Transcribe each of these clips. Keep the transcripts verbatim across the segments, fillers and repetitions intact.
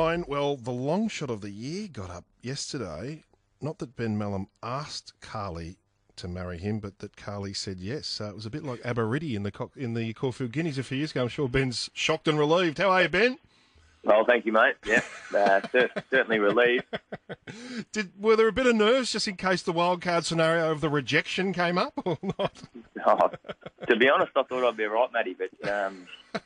Well, the long shot of the year got up yesterday. Not that Ben Melham asked Carly to marry him, but that Carly said yes. Uh, it was a bit like Aberidi in the Co- in the Caulfield Guineas a few years ago. I'm sure Ben's shocked and relieved. How are you, Ben? Well, thank you, mate. Yeah, uh, cer- certainly relieved. Did were there a bit of nerves just in case the wildcard scenario of the rejection came up or not? Oh, to be honest, I thought I'd be right, Matty, but um,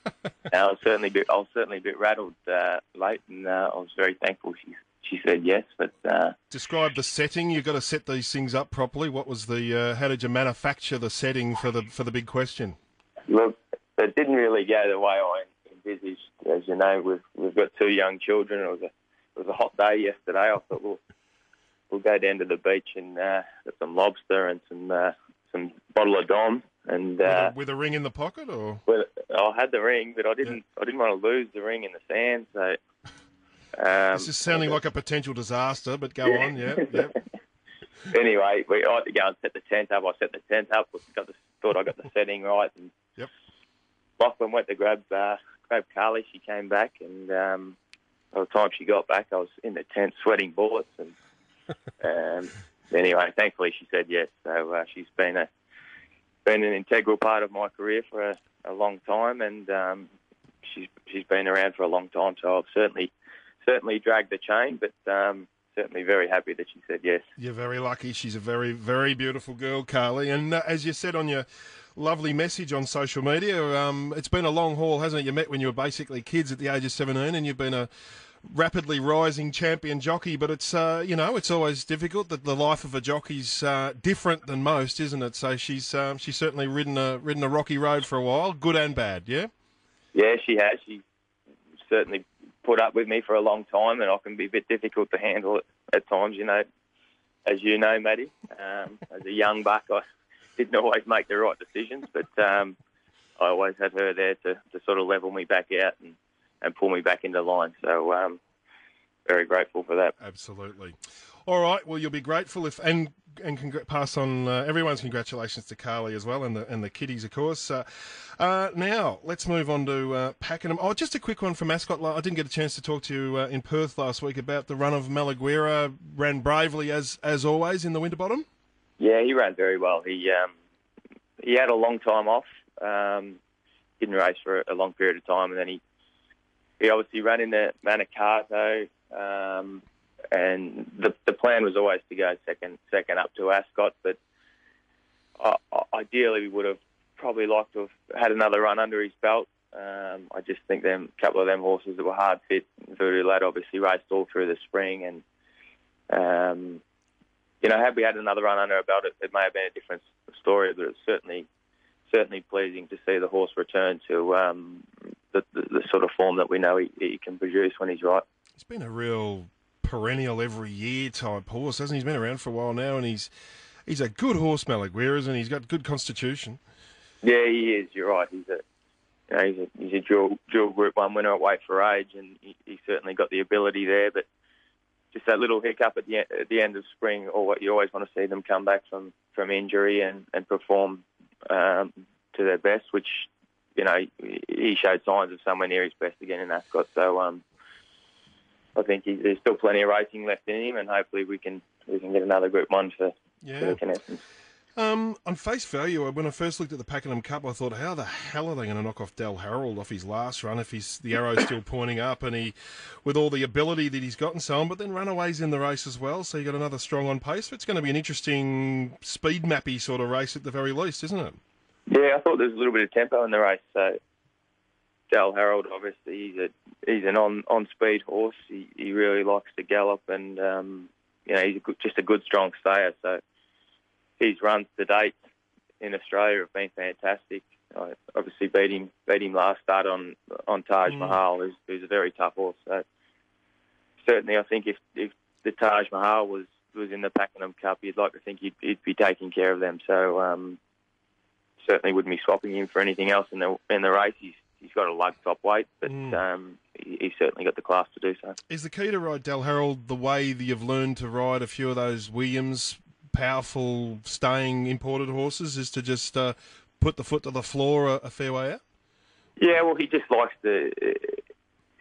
I was certainly a bit, I was certainly a bit rattled uh, late, and uh, I was very thankful she she said yes. But uh, describe the setting. You've got to set these things up properly. What was the? Uh, how did you manufacture the setting for the for the big question? Look, it didn't really go the way I envisaged. As you know, we've we've got two young children. It was a it was a hot day yesterday. I thought we'll we'll go down to the beach and uh, get some lobster and some uh, some bottle of Dom. And uh, with, a, with a ring in the pocket, or well, I had the ring, but I didn't. Yeah. I didn't want to lose the ring in the sand. So um, this is sounding like a potential disaster. But go yeah. on, yeah, yeah. Anyway, we I had to go and set the tent up. I set the tent up. Got the, thought I got the setting right. And yep. Lachlan went to grab uh, grab Carly. She came back, and um, by the time she got back, I was in the tent sweating bullets. And um, anyway, thankfully she said yes. So uh, she's been a been an integral part of my career for a, a long time, and um, she's she's been around for a long time. So I've certainly certainly dragged the chain, but um, certainly very happy that she said yes. You're very lucky. She's a very very beautiful girl, Carly. And uh, as you said on your lovely message on social media, um, it's been a long haul, hasn't it? You met when you were basically kids at the age of seventeen, and you've been a rapidly rising champion jockey, but it's uh, you know it's always difficult. That the life of a jockey's uh, different than most, isn't it? So she's um, she's certainly ridden a ridden a rocky road for a while, good and bad. Yeah. Yeah, she has. She certainly put up with me for a long time, and I can be a bit difficult to handle it at times. You know, as you know, Matty, um, as a young buck, I didn't always make the right decisions, but um, I always had her there to, to sort of level me back out and. and pull me back into line. So um, very grateful for that. Absolutely. All right. Well, you'll be grateful if and and congr- pass on uh, everyone's congratulations to Carly as well, and the and the kiddies, of course. Uh, uh, now let's move on to uh, Pakenham. Oh, just a quick one for Mascot. I didn't get a chance to talk to you uh, in Perth last week about the run of Malaguera. Ran bravely as as always in the Winterbottom. Yeah, he ran very well. He um, he had a long time off. Um, didn't race for a long period of time, and then he. He obviously ran in the Manikato, um, and the the plan was always to go second second up to Ascot, but uh, ideally we would have probably liked to have had another run under his belt. Um, I just think them a couple of them horses that were hard fit. Voodoo Lad obviously raced all through the spring, and um, you know, had we had another run under our belt, it, it may have been a different story, but it's certainly certainly pleasing to see the horse return to. Um, The, the, the sort of form that we know he, he can produce when he's right. He's been a real perennial every year type horse, hasn't he? He's been around for a while now, and he's he's a good horse, Malaguera, isn't he? He's got good constitution. Yeah, he is. You're right. He's a you know, he's a he's a dual dual Group One winner at weight for age, and he, he certainly got the ability there. But just that little hiccup at the end, at the end of spring, or what you always want to see them come back from from injury and and perform um, to their best, which. You know, he showed signs of somewhere near his best again in Ascot. So um, I think he, there's still plenty of racing left in him, and hopefully we can we can get another Group One for, yeah. for the Connections. Um, on face value, when I first looked at the Pakenham Cup, I thought, how the hell are they going to knock off Del Harold off his last run if he's the arrow's still pointing up and he, with all the ability that he's got and so on, but then Runaway's in the race as well, so you got another strong on pace. So it's going to be an interesting speed mappy sort of race at the very least, isn't it? Yeah, I thought there was a little bit of tempo in the race. So Del Harold, obviously, he's a he's an on on speed horse. He he really likes to gallop, and um, you know he's a good, just a good strong stayer. So his runs to date in Australia have been fantastic. I obviously beat him beat him last start on on Taj mm. Mahal, who's, who's a very tough horse. So certainly, I think if if the Taj Mahal was was in the Pakenham Cup, you'd like to think he'd, he'd be taking care of them. So. Um, Certainly wouldn't be swapping him for anything else in the in the race. He's he's got a lug top weight, but mm. um, he, he's certainly got the class to do so. Is the key to ride Del Harold the way that you've learned to ride a few of those Williams powerful staying imported horses? Is to just uh, put the foot to the floor a, a fair way out? Yeah, well, he just likes to.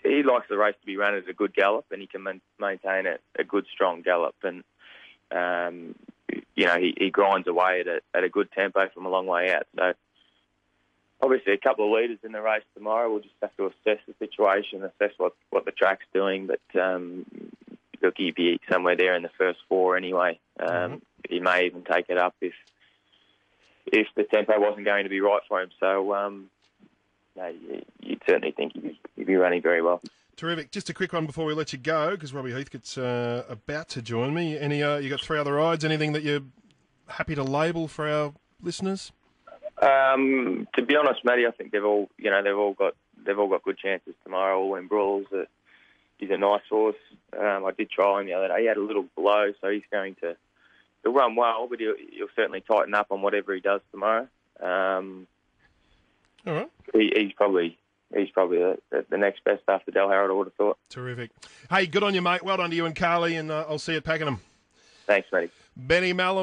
he likes the race to be run at a good gallop, and he can man- maintain a, a good, strong gallop. And um, you know, he, he grinds away at a, at a good tempo from a long way out. So obviously, a couple of leaders in the race tomorrow. We'll just have to assess the situation, assess what, what the track's doing. But um, look, he'd be somewhere there in the first four anyway. Um, mm-hmm. He may even take it up if if the tempo wasn't going to be right for him. So, um, no, you'd certainly think he'd be, he'd be running very well. Terrific. Just a quick one before we let you go, because Robbie Heathcote's uh, about to join me. Any, uh, you got three other rides? Anything that you're happy to label for our listeners? Um, to be honest, Matty, I think they've all, you know, they've all got they've all got good chances tomorrow. All in Brawls, uh, he's a nice horse. Um, I did try him the other day. He had a little blow, so he's going to he'll run well, but he'll, he'll certainly tighten up on whatever he does tomorrow. Um, all right. He, he's probably. He's probably the, the, the next best after Del Harold, I would have thought. Terrific. Hey, good on you, mate. Well done to you and Carly, and uh, I'll see you at Pakenham. Thanks, Matty. Benny Mallum.